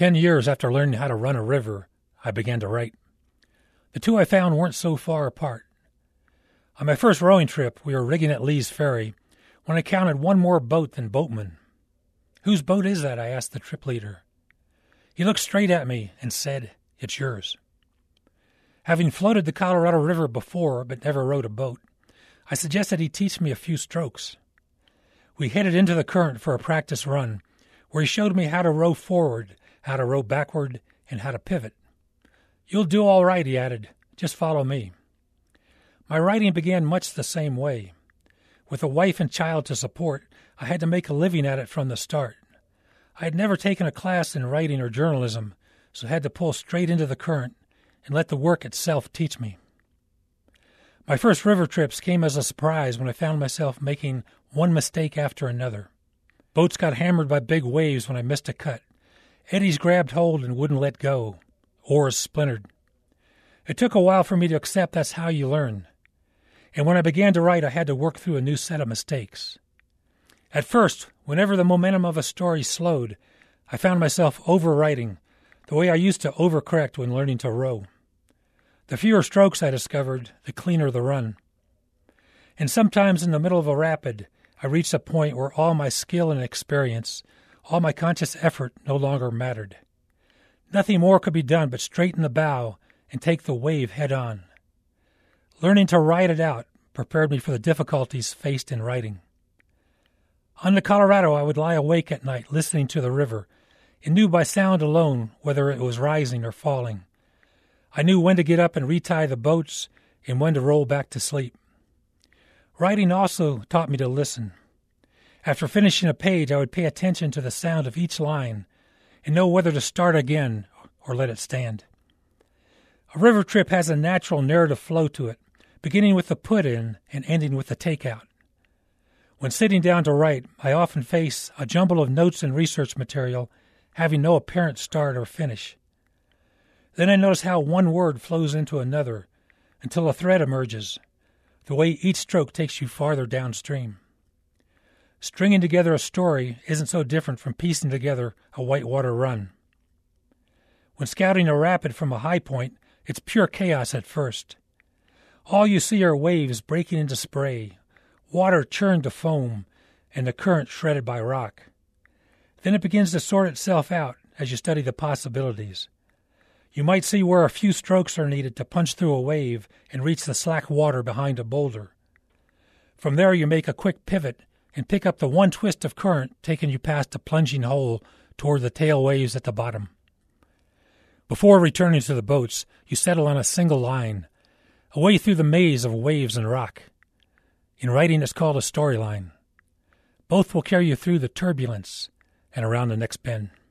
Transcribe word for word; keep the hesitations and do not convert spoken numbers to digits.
Ten years after learning how to run a river, I began to write. The two I found weren't so far apart. On my first rowing trip, we were rigging at Lee's Ferry when I counted one more boat than boatmen. "Whose boat is that?" I asked the trip leader. He looked straight at me and said, "It's yours." Having floated the Colorado River before but never rowed a boat, I suggested he teach me a few strokes. We headed into the current for a practice run, where he showed me how to row forward, how to row backward, and how to pivot. "You'll do all right," he added. "Just follow me." My writing began much the same way. With a wife and child to support, I had to make a living at it from the start. I had never taken a class in writing or journalism, so had to pull straight into the current and let the work itself teach me. My first river trips came as a surprise when I found myself making one mistake after another. Boats got hammered by big waves when I missed a cut. Eddies grabbed hold and wouldn't let go. Oars splintered. It took a while for me to accept that's how you learn. And when I began to write, I had to work through a new set of mistakes. At first, whenever the momentum of a story slowed, I found myself overwriting, the way I used to overcorrect when learning to row. The fewer strokes I discovered, the cleaner the run. And sometimes in the middle of a rapid, I reached a point where all my skill and experience, all my conscious effort no longer mattered. Nothing more could be done but straighten the bow and take the wave head on. Learning to ride it out prepared me for the difficulties faced in writing. On the Colorado, I would lie awake at night listening to the river and knew by sound alone whether it was rising or falling. I knew when to get up and retie the boats and when to roll back to sleep. Writing also taught me to listen. After finishing a page, I would pay attention to the sound of each line and know whether to start again or let it stand. A river trip has a natural narrative flow to it, beginning with the put-in and ending with the take-out. When sitting down to write, I often face a jumble of notes and research material having no apparent start or finish. Then I notice how one word flows into another until a thread emerges, the way each stroke takes you farther downstream. Stringing together a story isn't so different from piecing together a whitewater run. When scouting a rapid from a high point, it's pure chaos at first. All you see are waves breaking into spray, water churned to foam, and the current shredded by rock. Then it begins to sort itself out as you study the possibilities. You might see where a few strokes are needed to punch through a wave and reach the slack water behind a boulder. From there you make a quick pivot and pick up the one twist of current taking you past a plunging hole toward the tail waves at the bottom. Before returning to the boats, you settle on a single line, away through the maze of waves and rock. In writing, it's called a storyline. Both will carry you through the turbulence and around the next bend.